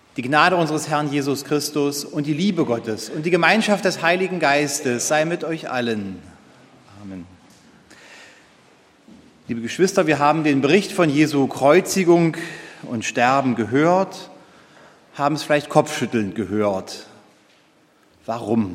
Die Gnade unseres Herrn Jesus Christus und die Liebe Gottes und die Gemeinschaft des Heiligen Geistes sei mit euch allen. Amen. Liebe Geschwister, wir haben den Bericht von Jesu Kreuzigung und Sterben gehört, haben es vielleicht kopfschüttelnd gehört. Warum?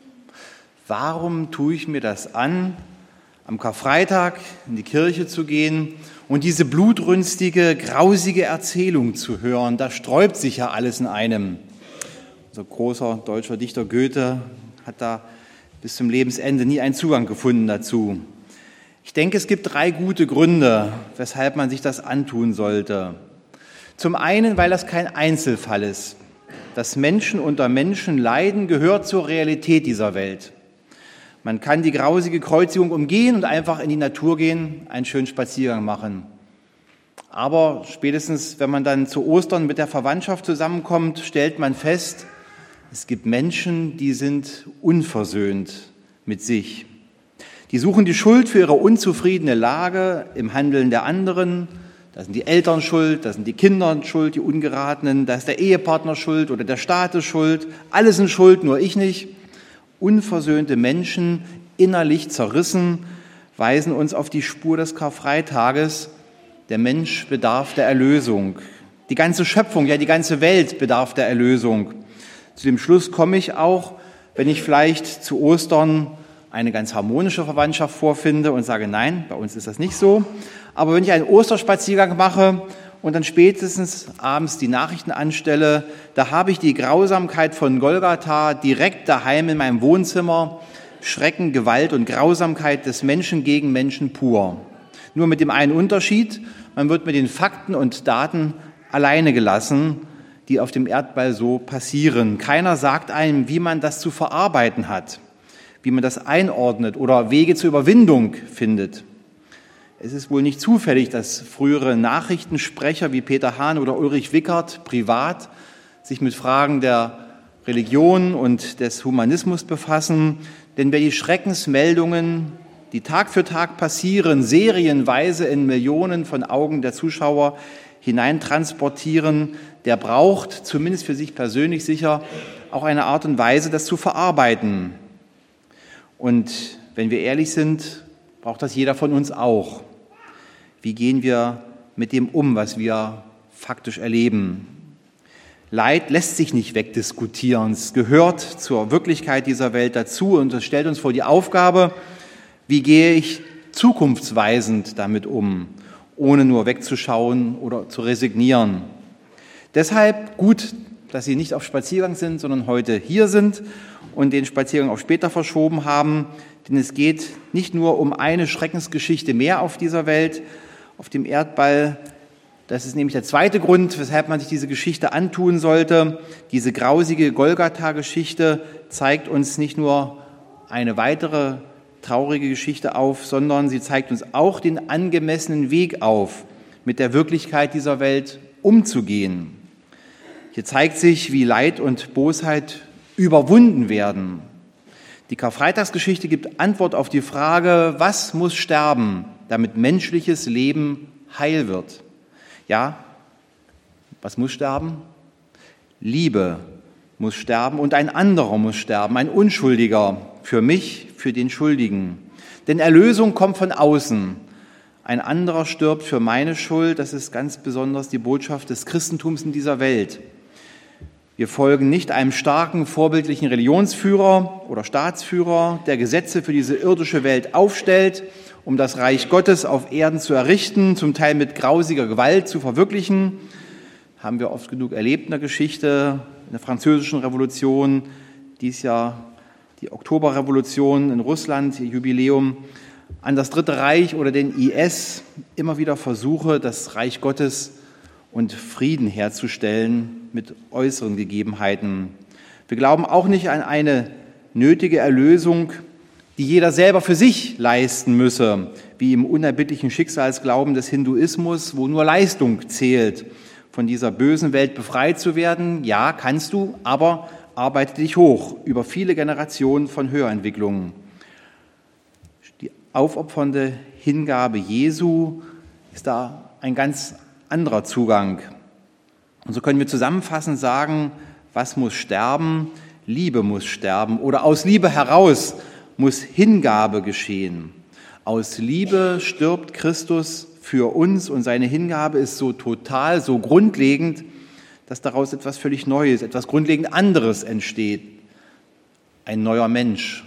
Warum tue ich mir das an, am Karfreitag in die Kirche zu gehen und diese blutrünstige, grausige Erzählung zu hören? Da sträubt sich ja alles in einem. Unser großer deutscher Dichter Goethe hat da bis zum Lebensende nie einen Zugang gefunden dazu. Ich denke, es gibt 3 gute Gründe, weshalb man sich das antun sollte. Zum einen, weil das kein Einzelfall ist. Dass Menschen unter Menschen leiden, gehört zur Realität dieser Welt. Man kann die grausige Kreuzigung umgehen und einfach in die Natur gehen, einen schönen Spaziergang machen. Aber spätestens, wenn man dann zu Ostern mit der Verwandtschaft zusammenkommt, stellt man fest, es gibt Menschen, die sind unversöhnt mit sich. Die suchen die Schuld für ihre unzufriedene Lage im Handeln der anderen. Da sind die Eltern schuld, da sind die Kinder schuld, die Ungeratenen, da ist der Ehepartner schuld oder der Staat ist schuld. Alle sind schuld, nur ich nicht. Unversöhnte Menschen, innerlich zerrissen, weisen uns auf die Spur des Karfreitages. Der Mensch bedarf der Erlösung. Die ganze Schöpfung, ja die ganze Welt bedarf der Erlösung. Zu dem Schluss komme ich auch, wenn ich vielleicht zu Ostern eine ganz harmonische Verwandtschaft vorfinde und sage, nein, bei uns ist das nicht so. Aber wenn ich einen Osterspaziergang mache und dann spätestens abends die Nachrichten anstelle, da habe ich die Grausamkeit von Golgatha direkt daheim in meinem Wohnzimmer. Schrecken, Gewalt und Grausamkeit des Menschen gegen Menschen pur. Nur mit dem einen Unterschied, man wird mit den Fakten und Daten alleine gelassen, die auf dem Erdball so passieren. Keiner sagt einem, wie man das zu verarbeiten hat, wie man das einordnet oder Wege zur Überwindung findet. Es ist wohl nicht zufällig, dass frühere Nachrichtensprecher wie Peter Hahn oder Ulrich Wickert privat sich mit Fragen der Religion und des Humanismus befassen. Denn wer die Schreckensmeldungen, die Tag für Tag passieren, serienweise in Millionen von Augen der Zuschauer hineintransportieren, der braucht, zumindest für sich persönlich sicher, auch eine Art und Weise, das zu verarbeiten. Und wenn wir ehrlich sind, braucht das jeder von uns auch. Wie gehen wir mit dem um, was wir faktisch erleben? Leid lässt sich nicht wegdiskutieren. Es gehört zur Wirklichkeit dieser Welt dazu und es stellt uns vor die Aufgabe, wie gehe ich zukunftsweisend damit um, ohne nur wegzuschauen oder zu resignieren. Deshalb gut, dass Sie nicht auf Spaziergang sind, sondern heute hier sind und den Spaziergang auch später verschoben haben. Denn es geht nicht nur um eine Schreckensgeschichte mehr auf dieser Welt, auf dem Erdball. Das ist nämlich der zweite Grund, weshalb man sich diese Geschichte antun sollte. Diese grausige Golgatha-Geschichte zeigt uns nicht nur eine weitere traurige Geschichte auf, sondern sie zeigt uns auch den angemessenen Weg auf, mit der Wirklichkeit dieser Welt umzugehen. Hier zeigt sich, wie Leid und Bosheit überwunden werden. Die Karfreitagsgeschichte gibt Antwort auf die Frage, was muss sterben, damit menschliches Leben heil wird? Ja, was muss sterben? Liebe muss sterben und ein anderer muss sterben, ein Unschuldiger, für mich, für den Schuldigen. Denn Erlösung kommt von außen. Ein anderer stirbt für meine Schuld, das ist ganz besonders die Botschaft des Christentums in dieser Welt. Wir folgen nicht einem starken, vorbildlichen Religionsführer oder Staatsführer, der Gesetze für diese irdische Welt aufstellt, um das Reich Gottes auf Erden zu errichten, zum Teil mit grausiger Gewalt zu verwirklichen. Haben wir oft genug erlebt in der Geschichte, in der Französischen Revolution, dies Jahr die Oktoberrevolution in Russland, ihr Jubiläum, an das Dritte Reich oder den IS, immer wieder Versuche, das Reich Gottes und Frieden herzustellen mit äußeren Gegebenheiten. Wir glauben auch nicht an eine nötige Erlösung, die jeder selber für sich leisten müsse, wie im unerbittlichen Schicksalsglauben des Hinduismus, wo nur Leistung zählt. Von dieser bösen Welt befreit zu werden, ja, kannst du, aber arbeite dich hoch über viele Generationen von Höherentwicklungen. Die aufopfernde Hingabe Jesu ist da ein ganz anderer Zugang. Und so können wir zusammenfassend sagen, was muss sterben? Liebe muss sterben. Oder aus Liebe heraus muss Hingabe geschehen. Aus Liebe stirbt Christus für uns und seine Hingabe ist so total, so grundlegend, dass daraus etwas völlig Neues, etwas grundlegend anderes entsteht. Ein neuer Mensch.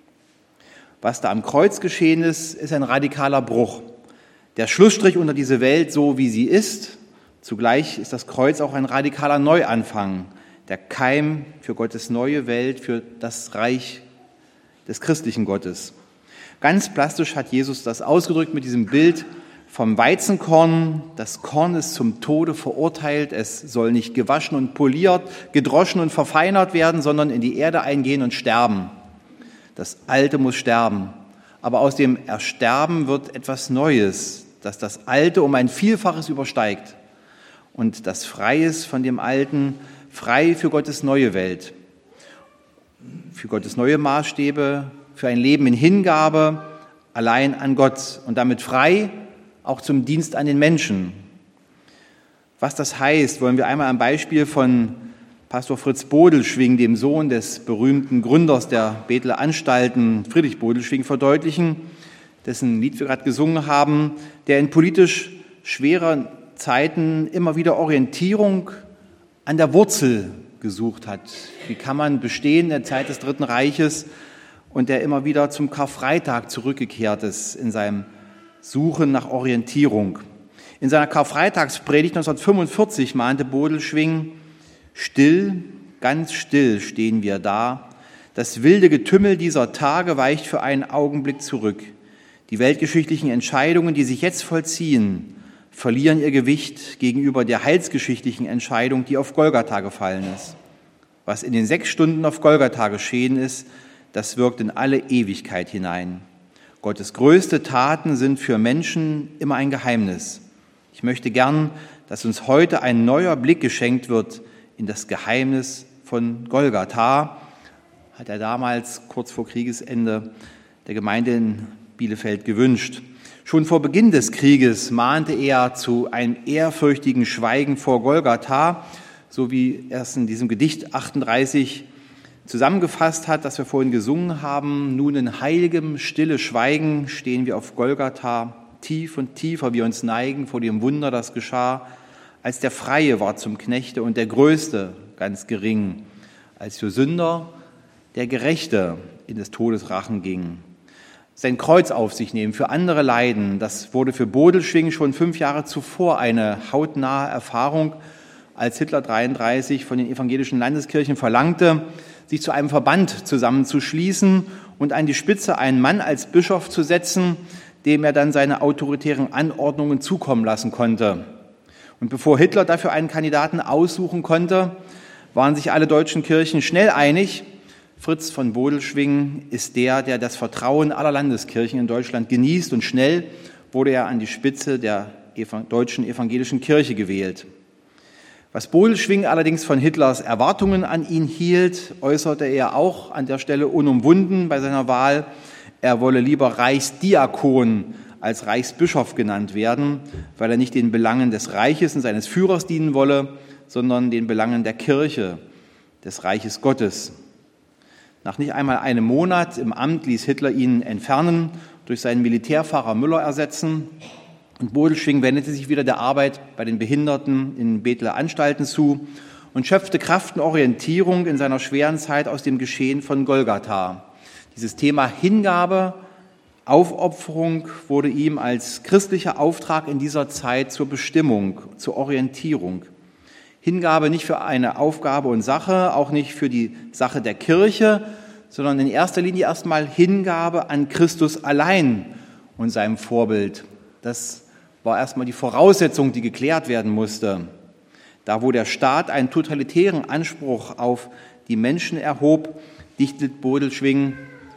Was da am Kreuz geschehen ist, ist ein radikaler Bruch. Der Schlussstrich unter diese Welt, so wie sie ist. Zugleich ist das Kreuz auch ein radikaler Neuanfang. Der Keim für Gottes neue Welt, für das Reich des christlichen Gottes. Ganz plastisch hat Jesus das ausgedrückt mit diesem Bild vom Weizenkorn. Das Korn ist zum Tode verurteilt. Es soll nicht gewaschen und poliert, gedroschen und verfeinert werden, sondern in die Erde eingehen und sterben. Das Alte muss sterben. Aber aus dem Ersterben wird etwas Neues, das das Alte um ein Vielfaches übersteigt. Und das frei ist von dem Alten, frei für Gottes neue Welt, für Gottes neue Maßstäbe, für ein Leben in Hingabe, allein an Gott und damit frei auch zum Dienst an den Menschen. Was das heißt, wollen wir einmal am Beispiel von Pastor Fritz Bodelschwingh, dem Sohn des berühmten Gründers der Beteler Anstalten, Friedrich Bodelschwingh, verdeutlichen, dessen Lied wir gerade gesungen haben, der in politisch schweren Zeiten immer wieder Orientierung an der Wurzel gesucht hat. Wie kann man bestehen in der Zeit des Dritten Reiches und der immer wieder zum Karfreitag zurückgekehrt ist in seinem Suchen nach Orientierung. In seiner Karfreitagspredigt 1945 mahnte Bodelschwingh: Still, ganz still stehen wir da. Das wilde Getümmel dieser Tage weicht für einen Augenblick zurück. Die weltgeschichtlichen Entscheidungen, die sich jetzt vollziehen, verlieren ihr Gewicht gegenüber der heilsgeschichtlichen Entscheidung, die auf Golgatha gefallen ist. Was in den 6 Stunden auf Golgatha geschehen ist, das wirkt in alle Ewigkeit hinein. Gottes größte Taten sind für Menschen immer ein Geheimnis. Ich möchte gern, dass uns heute ein neuer Blick geschenkt wird in das Geheimnis von Golgatha, hat er damals kurz vor Kriegesende der Gemeinde in Bielefeld gewünscht. Schon vor Beginn des Krieges mahnte er zu einem ehrfürchtigen Schweigen vor Golgatha, so wie er es in diesem Gedicht 38 zusammengefasst hat, das wir vorhin gesungen haben. Nun in heiligem, stille Schweigen stehen wir auf Golgatha, tief und tiefer wir uns neigen vor dem Wunder, das geschah, als der Freie war zum Knechte und der Größte ganz gering, als für Sünder der Gerechte in des Todes Rachen ging. Sein Kreuz auf sich nehmen, für andere leiden, das wurde für Bodelschwingh schon 5 Jahre zuvor eine hautnahe Erfahrung, als Hitler 1933 von den evangelischen Landeskirchen verlangte, sich zu einem Verband zusammenzuschließen und an die Spitze einen Mann als Bischof zu setzen, dem er dann seine autoritären Anordnungen zukommen lassen konnte. Und bevor Hitler dafür einen Kandidaten aussuchen konnte, waren sich alle deutschen Kirchen schnell einig: Fritz von Bodelschwingh ist der das Vertrauen aller Landeskirchen in Deutschland genießt, und schnell wurde er an die Spitze der deutschen evangelischen Kirche gewählt. Was Bodelschwingh allerdings von Hitlers Erwartungen an ihn hielt, äußerte er auch an der Stelle unumwunden bei seiner Wahl. Er wolle lieber Reichsdiakon als Reichsbischof genannt werden, weil er nicht den Belangen des Reiches und seines Führers dienen wolle, sondern den Belangen der Kirche, des Reiches Gottes. Nach nicht einmal einem Monat im Amt ließ Hitler ihn entfernen, durch seinen Militärpfarrer Müller ersetzen, und Bodelschwingh wendete sich wieder der Arbeit bei den Behinderten in Beteler Anstalten zu und schöpfte Kraft und Orientierung in seiner schweren Zeit aus dem Geschehen von Golgatha. Dieses Thema Hingabe, Aufopferung wurde ihm als christlicher Auftrag in dieser Zeit zur Bestimmung, zur Orientierung. Hingabe nicht für eine Aufgabe und Sache, auch nicht für die Sache der Kirche, sondern in erster Linie erstmal Hingabe an Christus allein und seinem Vorbild. Das war erstmal die Voraussetzung, die geklärt werden musste. Da, wo der Staat einen totalitären Anspruch auf die Menschen erhob, dichtet Bodelschwingh: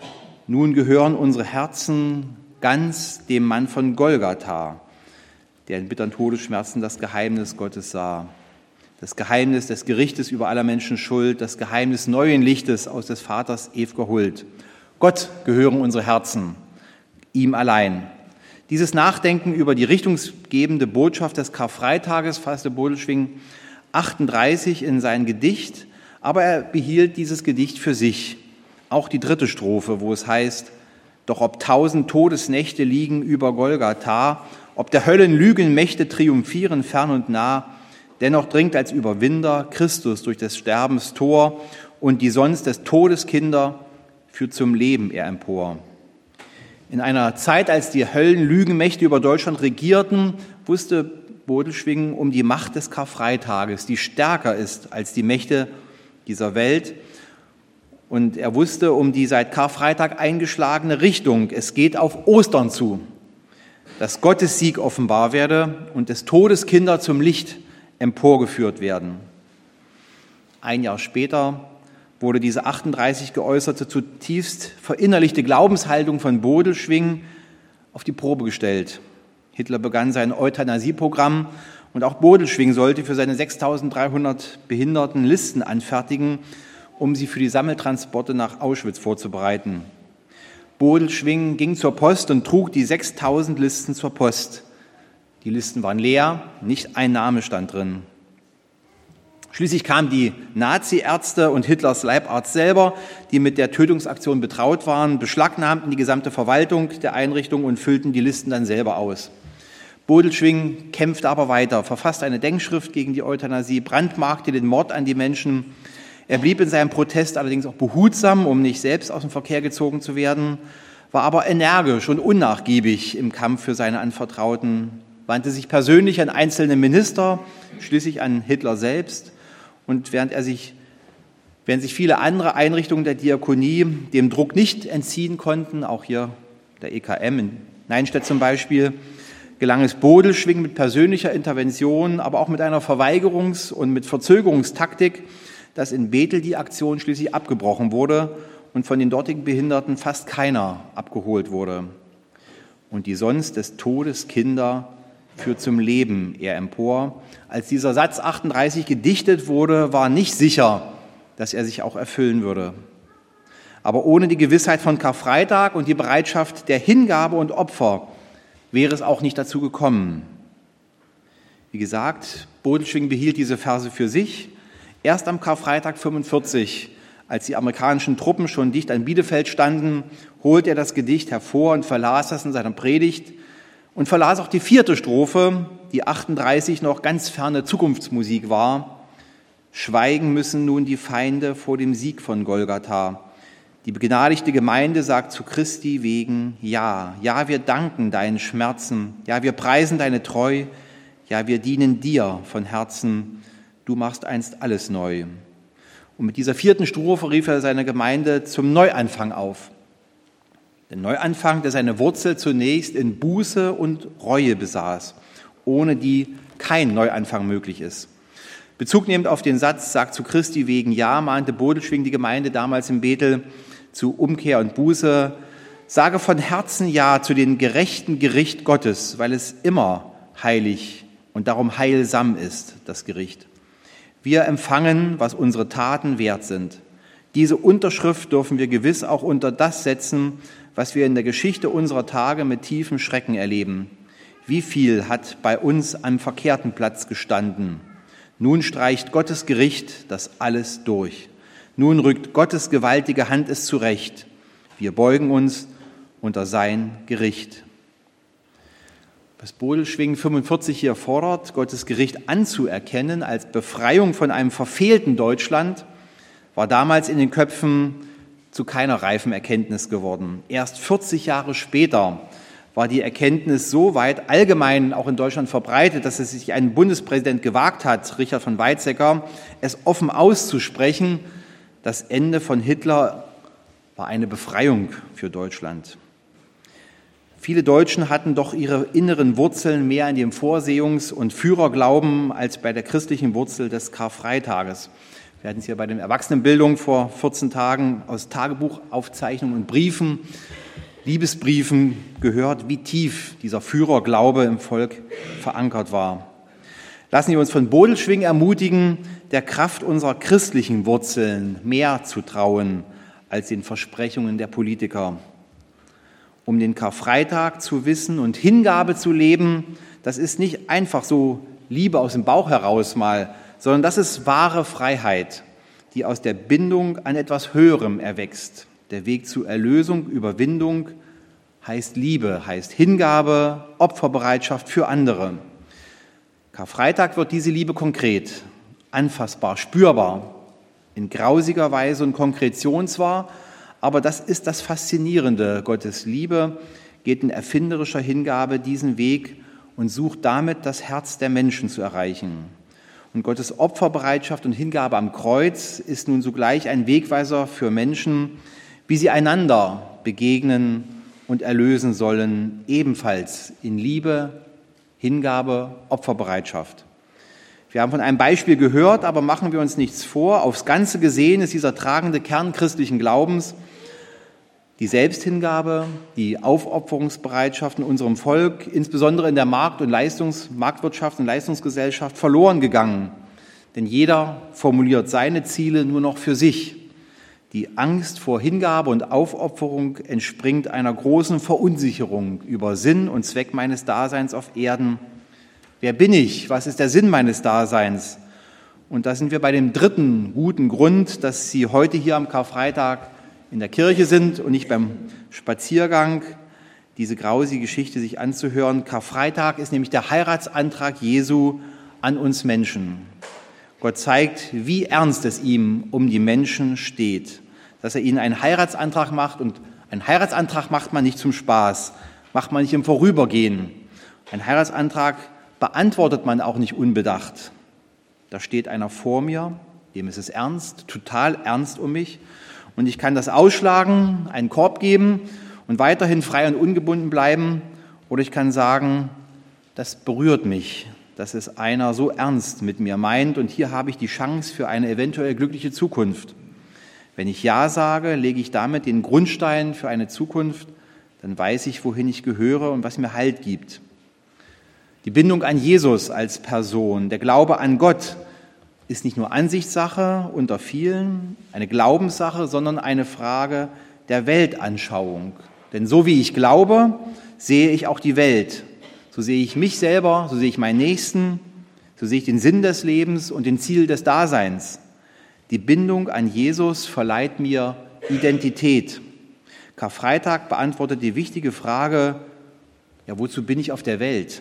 Nun gehören unsere Herzen ganz dem Mann von Golgatha, der in bitteren Todesschmerzen das Geheimnis Gottes sah. Das Geheimnis des Gerichtes über aller Menschen Schuld, das Geheimnis neuen Lichtes aus des Vaters ew'ger Huld. Gott gehören unsere Herzen, ihm allein. Dieses Nachdenken über die richtungsgebende Botschaft des Karfreitages fasste Bodelschwingh 38 in sein Gedicht, aber er behielt dieses Gedicht für sich. Auch die 3. Strophe, wo es heißt: Doch ob 1000 Todesnächte liegen über Golgatha, ob der Höllen Lügenmächte triumphieren fern und nah, dennoch dringt als Überwinder Christus durch des Sterbens Tor, und die sonst des Todes Kinder führt zum Leben er empor. In einer Zeit, als die Höllenlügenmächte über Deutschland regierten, wusste Bodelschwingh um die Macht des Karfreitages, die stärker ist als die Mächte dieser Welt. Und er wusste um die seit Karfreitag eingeschlagene Richtung. Es geht auf Ostern zu, dass Gottes Sieg offenbar werde und des Todes Kinder zum Licht emporgeführt werden. Ein Jahr später wurde diese 38 geäußerte, zutiefst verinnerlichte Glaubenshaltung von Bodelschwingh auf die Probe gestellt. Hitler begann sein Euthanasieprogramm und auch Bodelschwingh sollte für seine 6.300 Behinderten Listen anfertigen, um sie für die Sammeltransporte nach Auschwitz vorzubereiten. Bodelschwingh ging zur Post und trug die 6.000 Listen zur Post. Die Listen waren leer, nicht ein Name stand drin. Schließlich kamen die Nazi-Ärzte und Hitlers Leibarzt selber, die mit der Tötungsaktion betraut waren, beschlagnahmten die gesamte Verwaltung der Einrichtung und füllten die Listen dann selber aus. Bodelschwingh kämpfte aber weiter, verfasste eine Denkschrift gegen die Euthanasie, brandmarkte den Mord an die Menschen. Er blieb in seinem Protest allerdings auch behutsam, um nicht selbst aus dem Verkehr gezogen zu werden, war aber energisch und unnachgiebig im Kampf für seine Anvertrauten, wandte sich persönlich an einzelne Minister, schließlich an Hitler selbst. Und während sich viele andere Einrichtungen der Diakonie dem Druck nicht entziehen konnten, auch hier der EKM in Neinstedt zum Beispiel, gelang es Bodelschwingh mit persönlicher Intervention, aber auch mit einer Verweigerungs- und mit Verzögerungstaktik, dass in Bethel die Aktion schließlich abgebrochen wurde und von den dortigen Behinderten fast keiner abgeholt wurde. Und die sonst des Todes Kinder führt zum Leben er empor. Als dieser Satz 38 gedichtet wurde, war nicht sicher, dass er sich auch erfüllen würde. Aber ohne die Gewissheit von Karfreitag und die Bereitschaft der Hingabe und Opfer wäre es auch nicht dazu gekommen. Wie gesagt, Bodelschwingh behielt diese Verse für sich. Erst am Karfreitag 45, als die amerikanischen Truppen schon dicht an Bielefeld standen, holte er das Gedicht hervor und verlas das in seiner Predigt und verlas auch die 4. Strophe, die 38 noch ganz ferne Zukunftsmusik war. Schweigen müssen nun die Feinde vor dem Sieg von Golgatha. Die begnadigte Gemeinde sagt zu Christi wegen, ja, ja, wir danken deinen Schmerzen, ja, wir preisen deine Treu, ja, wir dienen dir von Herzen, du machst einst alles neu. Und mit dieser 4. Strophe rief er seine Gemeinde zum Neuanfang auf. Der Neuanfang, der seine Wurzel zunächst in Buße und Reue besaß, ohne die kein Neuanfang möglich ist. Bezug nehmend auf den Satz, sagt zu Christi wegen ja, mahnte Bodelschwingh die Gemeinde damals in Bethel zu Umkehr und Buße. Sage von Herzen ja zu dem gerechten Gericht Gottes, weil es immer heilig und darum heilsam ist, das Gericht. Wir empfangen, was unsere Taten wert sind. Diese Unterschrift dürfen wir gewiss auch unter das setzen, was wir in der Geschichte unserer Tage mit tiefem Schrecken erleben. Wie viel hat bei uns am verkehrten Platz gestanden? Nun streicht Gottes Gericht das alles durch. Nun rückt Gottes gewaltige Hand es zurecht. Wir beugen uns unter sein Gericht. Was Bodelschwingh 45 hier fordert, Gottes Gericht anzuerkennen als Befreiung von einem verfehlten Deutschland, war damals in den Köpfen zu keiner reifen Erkenntnis geworden. Erst 40 Jahre später war die Erkenntnis so weit allgemein auch in Deutschland verbreitet, dass es sich ein Bundespräsident gewagt hat, Richard von Weizsäcker, es offen auszusprechen, das Ende von Hitler war eine Befreiung für Deutschland. Viele Deutschen hatten doch ihre inneren Wurzeln mehr in dem Vorsehungs- und Führerglauben als bei der christlichen Wurzel des Karfreitages. Wir hatten es hier bei der Erwachsenenbildung vor 14 Tagen aus Tagebuchaufzeichnungen und Briefen, Liebesbriefen gehört, wie tief dieser Führerglaube im Volk verankert war. Lassen Sie uns von Bodelschwingh ermutigen, der Kraft unserer christlichen Wurzeln mehr zu trauen als den Versprechungen der Politiker. Um den Karfreitag zu wissen und Hingabe zu leben, das ist nicht einfach so Liebe aus dem Bauch heraus mal sondern das ist wahre Freiheit, die aus der Bindung an etwas Höherem erwächst. Der Weg zu Erlösung, Überwindung heißt Liebe, heißt Hingabe, Opferbereitschaft für andere. Karfreitag wird diese Liebe konkret, anfassbar, spürbar, in grausiger Weise und Konkretion zwar, aber das ist das Faszinierende. Gottes Liebe geht in erfinderischer Hingabe diesen Weg und sucht damit, das Herz der Menschen zu erreichen. Und Gottes Opferbereitschaft und Hingabe am Kreuz ist nun zugleich ein Wegweiser für Menschen, wie sie einander begegnen und erlösen sollen, ebenfalls in Liebe, Hingabe, Opferbereitschaft. Wir haben von einem Beispiel gehört, aber machen wir uns nichts vor. Aufs Ganze gesehen ist dieser tragende Kern christlichen Glaubens die Selbsthingabe, die Aufopferungsbereitschaft in unserem Volk, insbesondere in der Marktwirtschaft und Leistungsgesellschaft, verloren gegangen. Denn jeder formuliert seine Ziele nur noch für sich. Die Angst vor Hingabe und Aufopferung entspringt einer großen Verunsicherung über Sinn und Zweck meines Daseins auf Erden. Wer bin ich? Was ist der Sinn meines Daseins? Und da sind wir bei dem dritten guten Grund, dass Sie heute hier am Karfreitag in der Kirche sind und nicht beim Spaziergang, diese grausige Geschichte sich anzuhören. Karfreitag ist nämlich der Heiratsantrag Jesu an uns Menschen. Gott zeigt, wie ernst es ihm um die Menschen steht, dass er ihnen einen Heiratsantrag macht. Und einen Heiratsantrag macht man nicht zum Spaß, macht man nicht im Vorübergehen. Einen Heiratsantrag beantwortet man auch nicht unbedacht. Da steht einer vor mir, dem ist es ernst, total ernst um mich. Und ich kann das ausschlagen, einen Korb geben und weiterhin frei und ungebunden bleiben. Oder ich kann sagen, das berührt mich, dass es einer so ernst mit mir meint. Und hier habe ich die Chance für eine eventuell glückliche Zukunft. Wenn ich Ja sage, lege ich damit den Grundstein für eine Zukunft. Dann weiß ich, wohin ich gehöre und was mir Halt gibt. Die Bindung an Jesus als Person, der Glaube an Gott, ist nicht nur Ansichtssache unter vielen, eine Glaubenssache, sondern eine Frage der Weltanschauung. Denn so wie ich glaube, sehe ich auch die Welt. So sehe ich mich selber, so sehe ich meinen Nächsten, so sehe ich den Sinn des Lebens und den Ziel des Daseins. Die Bindung an Jesus verleiht mir Identität. Karfreitag beantwortet die wichtige Frage, ja, wozu bin ich auf der Welt?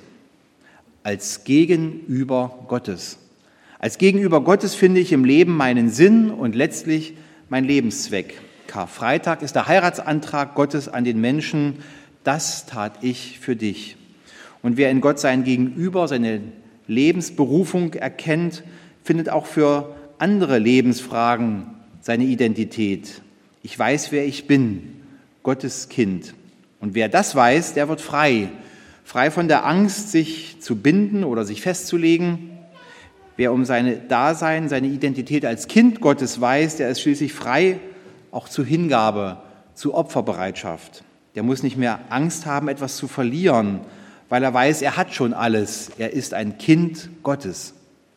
Als Gegenüber Gottes. Als Gegenüber Gottes finde ich im Leben meinen Sinn und letztlich meinen Lebenszweck. Karfreitag ist der Heiratsantrag Gottes an den Menschen. Das tat ich für dich. Und wer in Gott sein Gegenüber, seine Lebensberufung erkennt, findet auch für andere Lebensfragen seine Identität. Ich weiß, wer ich bin, Gottes Kind. Und wer das weiß, der wird frei. Frei von der Angst, sich zu binden oder sich festzulegen. Wer um seine Dasein, seine Identität als Kind Gottes weiß, der ist schließlich frei, auch zur Hingabe, zu Opferbereitschaft. Der muss nicht mehr Angst haben, etwas zu verlieren, weil er weiß, er hat schon alles. Er ist ein Kind Gottes.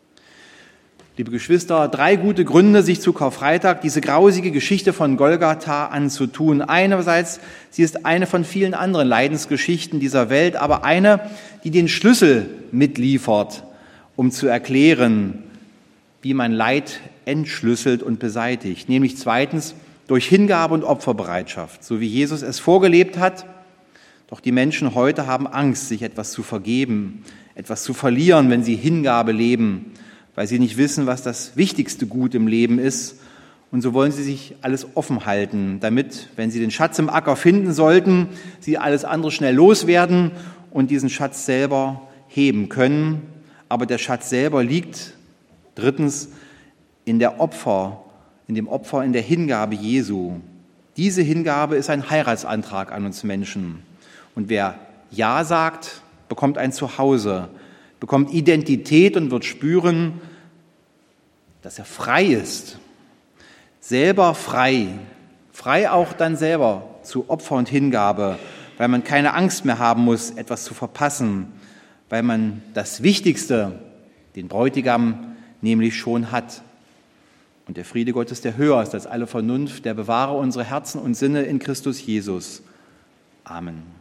Liebe Geschwister, 3 gute Gründe, sich zu Karfreitag diese grausige Geschichte von Golgatha anzutun. Einerseits, sie ist eine von vielen anderen Leidensgeschichten dieser Welt, aber eine, die den Schlüssel mitliefert, um zu erklären, wie man Leid entschlüsselt und beseitigt. Nämlich zweitens durch Hingabe und Opferbereitschaft, so wie Jesus es vorgelebt hat. Doch die Menschen heute haben Angst, sich etwas zu vergeben, etwas zu verlieren, wenn sie Hingabe leben, weil sie nicht wissen, was das wichtigste Gut im Leben ist. Und so wollen sie sich alles offen halten, damit, wenn sie den Schatz im Acker finden sollten, sie alles andere schnell loswerden und diesen Schatz selber heben können. Aber der Schatz selber liegt, drittens, in dem Opfer, in der Hingabe Jesu. Diese Hingabe ist ein Heiratsantrag an uns Menschen. Und wer Ja sagt, bekommt ein Zuhause, bekommt Identität und wird spüren, dass er frei ist. Selber frei. Frei auch dann selber zu Opfer und Hingabe, weil man keine Angst mehr haben muss, etwas zu verpassen, weil man das Wichtigste, den Bräutigam, nämlich schon hat. Und der Friede Gottes, der höher ist als alle Vernunft, der bewahre unsere Herzen und Sinne in Christus Jesus. Amen.